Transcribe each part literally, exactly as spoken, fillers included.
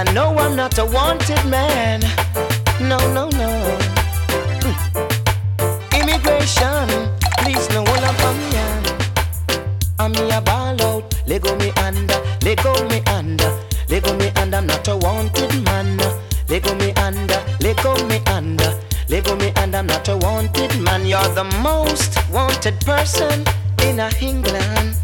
I know I'm not a wanted man. No, no, no. Mm. Immigration, please no one up on me. I'm me a ball out. Lego me under, Lego me under, Lego me under. I'm not a wanted man. Lego me under, Lego me under, Lego me under. I'm not a wanted man. You're the most wanted person in a England.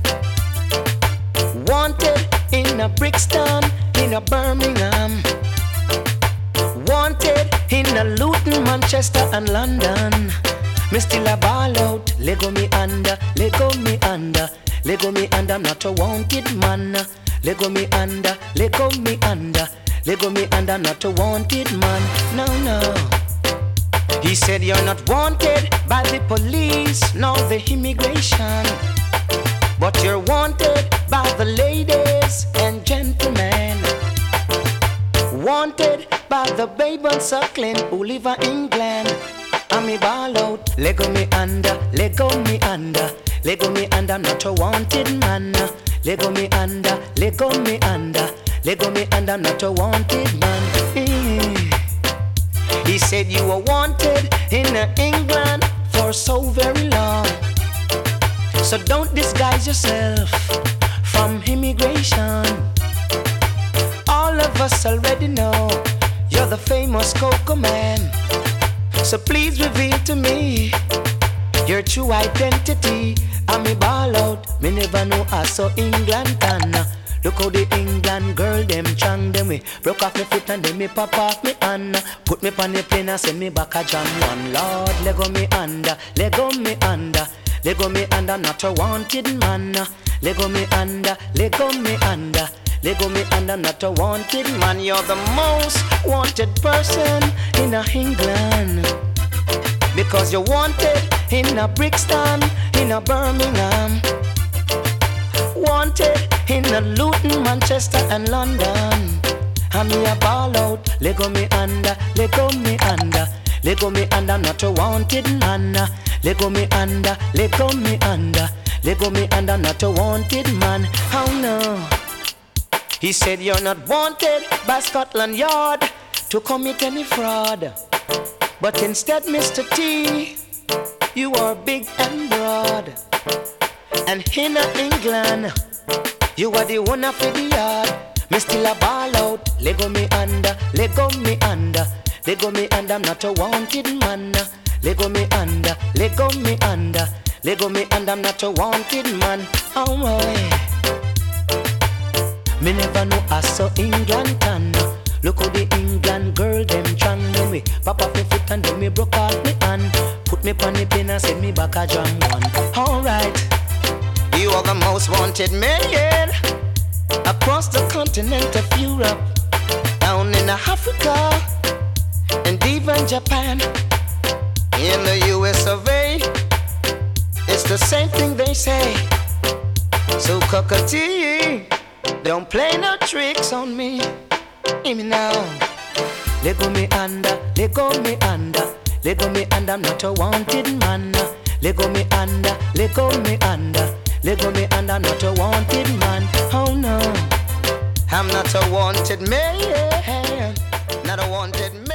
Wanted in a Brixton, in a Birmingham. Wanted in a Luton, Manchester and London. Me still a ball out. Lego me under, Lego me under, Lego me under. I'm not a wanted man. Lego me under, Lego me under, Lego me under. I'm not a wanted man. No, no. He said you're not wanted by the police nor the immigration, but you're wanted by the ladies and gentlemen. Wanted by the babe and suckling who live in England. I'm me ball out. Lego me under, Lego me under, Lego me under. I'm not a wanted man. Lego me under, Lego me under, Lego me under. I'm not a wanted man. Mm. He said you were wanted in England for so very long, so don't disguise yourself from immigration. All of us already know you're the famous Coco Man. So please reveal to me your true identity. I'm a ball out. Me never know I saw England can. Look how the England girl them chang them way. Broke off me foot and then me pop off me hand. Put me on the plane and send me back a jam one. Lord, Lego me under, Lego me under, Lego me under. Not a wanted man. Lego me under, Lego me under, Lego me under. Not a wanted man. You're the most wanted person in a England, because you're wanted in a Brixton, in a Birmingham. Wanted in a Luton, Manchester and London. I'm me a ball out. Lego me under, Lego me under, Lego me under. Not a wanted man. Lego me under, Lego me under, Lego me under. Not a wanted man. Oh no. He said you're not wanted by Scotland Yard to commit any fraud, but instead, Mister T, you are big and broad. And in England, you are the one of the yard. Me still a ball out. Lego me under, Lego me under, Lego me under. I'm not a wanted man. Lego me under, Lego me under, Lego me under. I'm not a wanted man. Oh my. Me never know I saw England can. Look how the England girl them trying me. Pop off me foot and then me broke out me hand. Put me on the plane and send me back a jam one. Alright. You are the most wanted man across the continent of Europe, down in Africa, and even Japan. In the U S of A, it's the same thing they say. So cockatoo, don't play no tricks on me. Hear me now. Lego me under, Lego me under, Lego me under. I'm not a wanted man. Lego me under, Lego me under, Lego me under. I'm not a wanted man. Oh no, I'm not a wanted man. Not a wanted man.